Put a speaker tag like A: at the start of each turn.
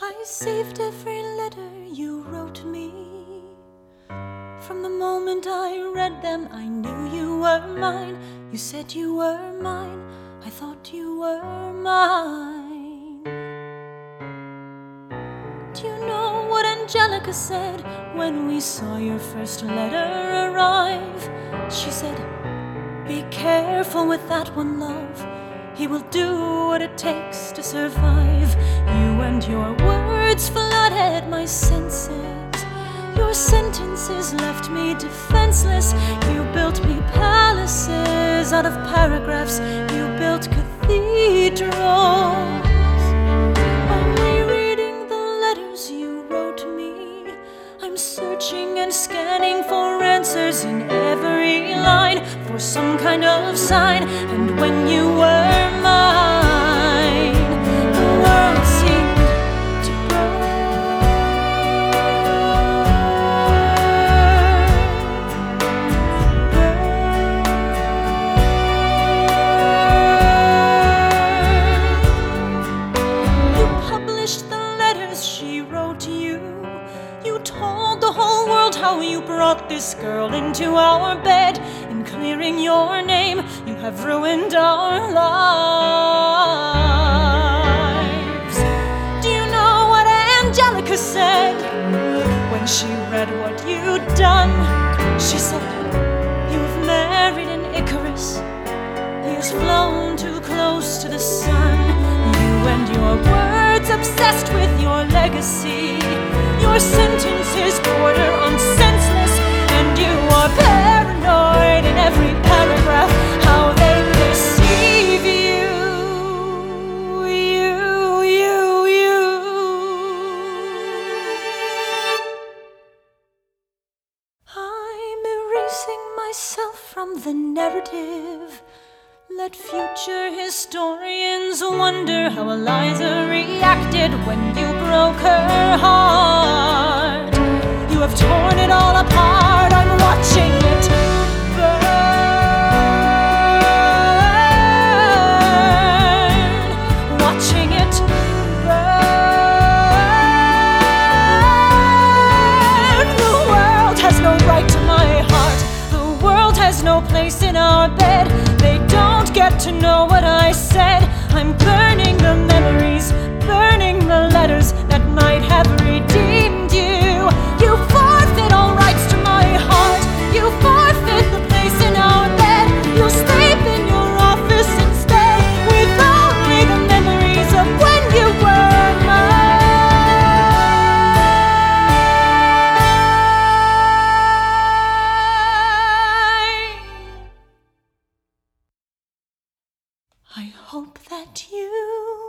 A: I saved every letter you wrote me. From the moment I read them, I knew you were mine. You said you were mine, I thought you were mine. Do you know what Angelica said when we saw your first letter arrive? She said, "Be careful with that one, love. He will do what it takes to survive." You and your words flooded my senses. Your sentences left me defenseless. You built me palaces out of paragraphs. You built cathedrals. I'm rereading the letters you wrote me. I'm searching and scanning for answers in every line, for some kind of sign. And when you were mine, the world seemed to You published the letters she wrote you. You told the whole world how you brought this girl into our bed. In clearing your name, you have ruined our lives. Do you know what Angelica said when she read what you'd done? She said, "You've married an Icarus. He has flown too close to the sun." You and your words obsessed with your legacy. Your sentences border on senseless, and you are paranoid in every paragraph how they deceive you. I'm erasing myself from the narrative. Let future historians wonder how Eliza reacted when you broke her heart. You have torn it all apart. I'm watching it burn. Watching it burn. The world has no right to my heart. The world has no place in our bed. They don't get to know what I said. I'm burning the memories, burning the letters that might have redeemed you. You forfeit all rights to my heart. You forfeit the place in our bed. You sleep in your office instead, with only the memories of when you were mine. I hope that you